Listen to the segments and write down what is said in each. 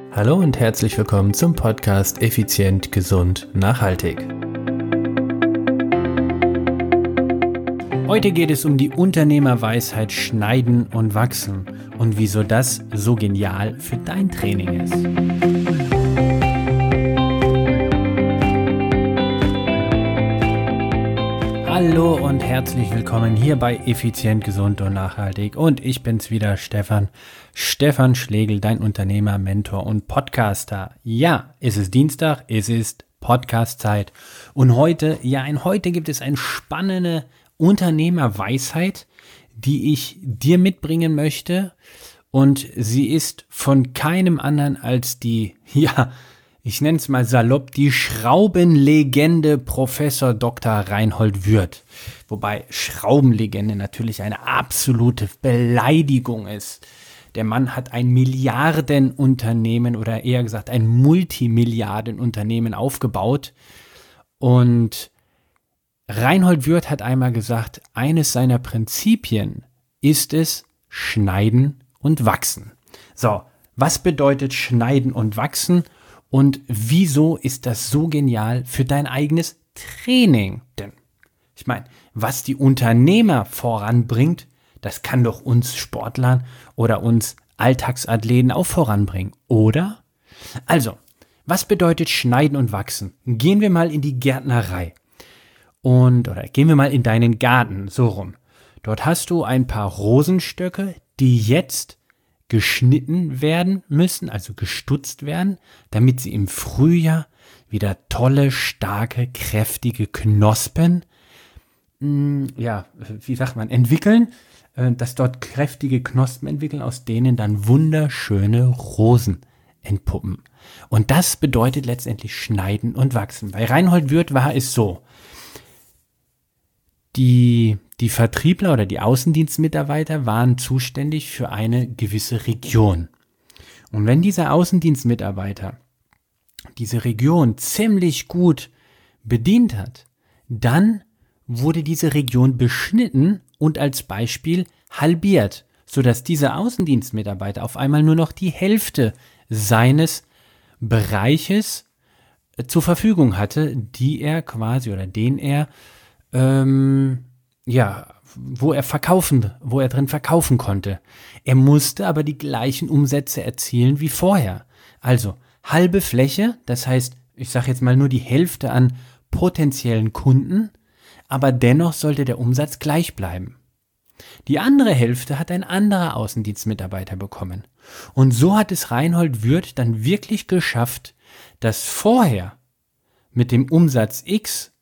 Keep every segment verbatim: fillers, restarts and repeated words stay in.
Hallo und herzlich willkommen zum Podcast Effizient, Gesund, Nachhaltig. Heute geht es um die Unternehmerweisheit Schneiden und Wachsen und wieso das so genial für dein Training ist. Hallo und herzlich willkommen hier bei Effizient, Gesund und Nachhaltig und ich bin's wieder, Stefan, Stefan Schlegel, dein Unternehmer, Mentor und Podcaster. Ja, es ist Dienstag, es ist Podcast-Zeit und heute, ja, in heute gibt es eine spannende Unternehmerweisheit, die ich dir mitbringen möchte und sie ist von keinem anderen als die, ja, ich nenne es mal salopp, die Schraubenlegende Professor Doktor Reinhold Wirth. Wobei Schraubenlegende natürlich eine absolute Beleidigung ist. Der Mann hat ein Milliardenunternehmen oder eher gesagt ein Multimilliardenunternehmen aufgebaut. Und Reinhold Wirth hat einmal gesagt, eines seiner Prinzipien ist es, schneiden und wachsen. So, was bedeutet schneiden und wachsen? Und wieso ist das so genial für dein eigenes Training? Denn ich meine, was die Unternehmer voranbringt, das kann doch uns Sportlern oder uns Alltagsathleten auch voranbringen, oder? Also, was bedeutet schneiden und wachsen? Gehen wir mal in die Gärtnerei und oder gehen wir mal in deinen Garten, so rum. Dort hast du ein paar Rosenstöcke, die jetzt geschnitten werden müssen, also gestutzt werden, damit sie im Frühjahr wieder tolle, starke, kräftige Knospen, mh, ja, wie sagt man, entwickeln, äh, dass dort kräftige Knospen entwickeln, aus denen dann wunderschöne Rosen entpuppen. Und das bedeutet letztendlich schneiden und wachsen. Bei Reinhold Wirth war es so, die Die Vertriebler oder die Außendienstmitarbeiter waren zuständig für eine gewisse Region. Und wenn dieser Außendienstmitarbeiter diese Region ziemlich gut bedient hat, dann wurde diese Region beschnitten und als Beispiel halbiert, sodass dieser Außendienstmitarbeiter auf einmal nur noch die Hälfte seines Bereiches zur Verfügung hatte, die er quasi oder den er ähm, ja, wo er verkaufen, wo er drin verkaufen konnte. Er musste aber die gleichen Umsätze erzielen wie vorher. Also halbe Fläche, das heißt, ich sage jetzt mal nur die Hälfte an potenziellen Kunden, aber dennoch sollte der Umsatz gleich bleiben. Die andere Hälfte hat ein anderer Außendienstmitarbeiter bekommen. Und so hat es Reinhold Wirth dann wirklich geschafft, dass vorher mit dem Umsatz X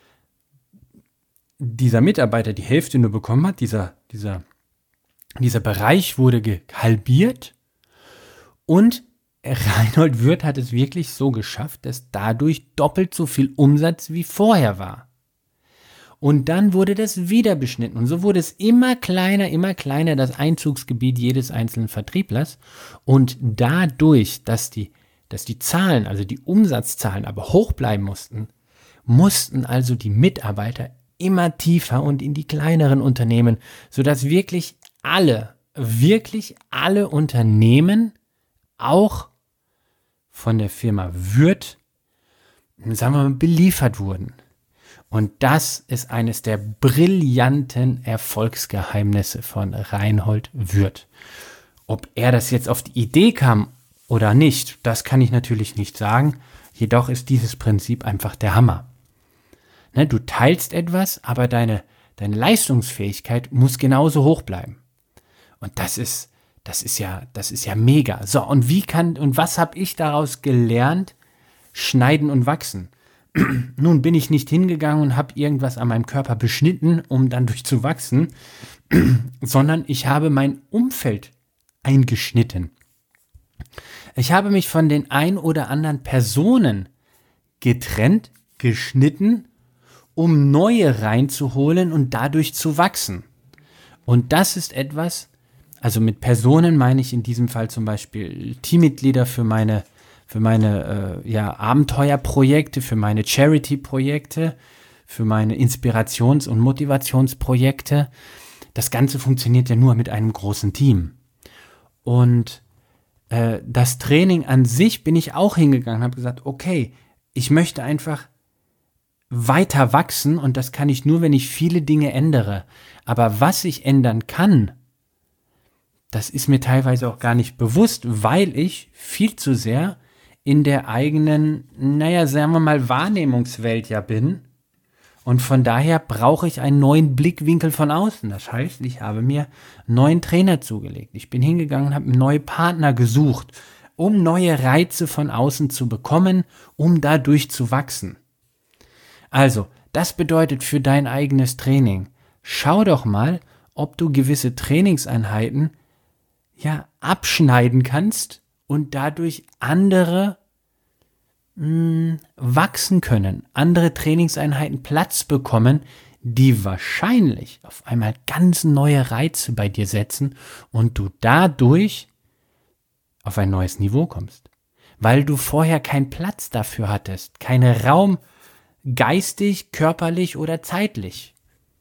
dieser Mitarbeiter die Hälfte nur bekommen hat, dieser, dieser, dieser Bereich wurde halbiert und Reinhold Wirth hat es wirklich so geschafft, dass dadurch doppelt so viel Umsatz wie vorher war. Und dann wurde das wieder beschnitten und so wurde es immer kleiner, immer kleiner, das Einzugsgebiet jedes einzelnen Vertrieblers und dadurch, dass die, dass die Zahlen, also die Umsatzzahlen aber hoch bleiben mussten, mussten also die Mitarbeiter immer tiefer und in die kleineren Unternehmen, sodass wirklich alle, wirklich alle Unternehmen auch von der Firma Wirth, sagen wir mal, beliefert wurden. Und das ist eines der brillanten Erfolgsgeheimnisse von Reinhold Wirth. Ob er das jetzt auf die Idee kam oder nicht, das kann ich natürlich nicht sagen. Jedoch ist dieses Prinzip einfach der Hammer. Ne, du teilst etwas, aber deine, deine Leistungsfähigkeit muss genauso hoch bleiben. Und das ist, das ist ja, das ist ja mega. So, und wie kann, und was habe ich daraus gelernt? Schneiden und wachsen. Nun bin ich nicht hingegangen und habe irgendwas an meinem Körper beschnitten, um dann durchzuwachsen, sondern ich habe mein Umfeld eingeschnitten. Ich habe mich von den ein oder anderen Personen getrennt, geschnitten, um neue reinzuholen und dadurch zu wachsen. Und das ist etwas, also mit Personen meine ich in diesem Fall zum Beispiel Teammitglieder für meine, für meine äh, ja, Abenteuerprojekte, für meine Charity-Projekte, für meine Inspirations- und Motivationsprojekte. Das Ganze funktioniert ja nur mit einem großen Team. Und äh, das Training an sich bin ich auch hingegangen und habe gesagt, okay, ich möchte einfach weiter wachsen und das kann ich nur, wenn ich viele Dinge ändere. Aber was ich ändern kann, das ist mir teilweise auch gar nicht bewusst, weil ich viel zu sehr in der eigenen, naja, sagen wir mal, Wahrnehmungswelt ja bin. Und von daher brauche ich einen neuen Blickwinkel von außen. Das heißt, ich habe mir einen neuen Trainer zugelegt. Ich bin hingegangen und habe neue Partner gesucht, um neue Reize von außen zu bekommen, um dadurch zu wachsen. Also, das bedeutet für dein eigenes Training, schau doch mal, ob du gewisse Trainingseinheiten ja abschneiden kannst und dadurch andere mh, wachsen können, andere Trainingseinheiten Platz bekommen, die wahrscheinlich auf einmal ganz neue Reize bei dir setzen und du dadurch auf ein neues Niveau kommst, weil du vorher keinen Platz dafür hattest, keinen Raum, geistig, körperlich oder zeitlich.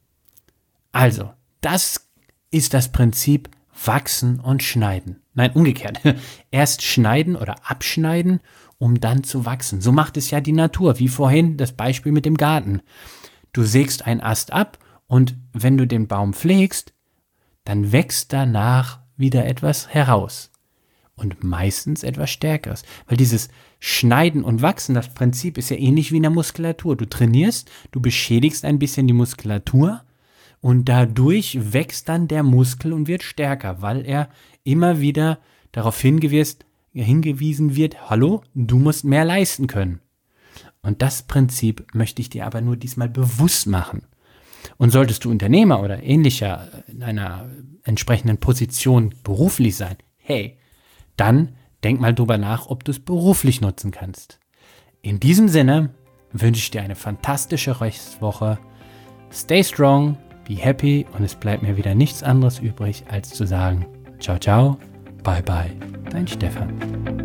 Also, das ist das Prinzip wachsen und schneiden. Nein, umgekehrt. Erst schneiden oder abschneiden, um dann zu wachsen. So macht es ja die Natur, wie vorhin das Beispiel mit dem Garten. Du sägst einen Ast ab und wenn du den Baum pflegst, dann wächst danach wieder etwas heraus. Und meistens etwas Stärkeres. Weil dieses Schneiden und Wachsen, das Prinzip ist ja ähnlich wie in der Muskulatur. Du trainierst, du beschädigst ein bisschen die Muskulatur und dadurch wächst dann der Muskel und wird stärker, weil er immer wieder darauf hingewiesen, hingewiesen wird, hallo, du musst mehr leisten können. Und das Prinzip möchte ich dir aber nur diesmal bewusst machen. Und solltest du Unternehmer oder ähnlicher in einer entsprechenden Position beruflich sein, hey, dann denk mal drüber nach, ob du es beruflich nutzen kannst. In diesem Sinne wünsche ich dir eine fantastische Restwoche. Stay strong, be happy und es bleibt mir wieder nichts anderes übrig, als zu sagen, ciao, ciao, bye, bye, dein Stefan.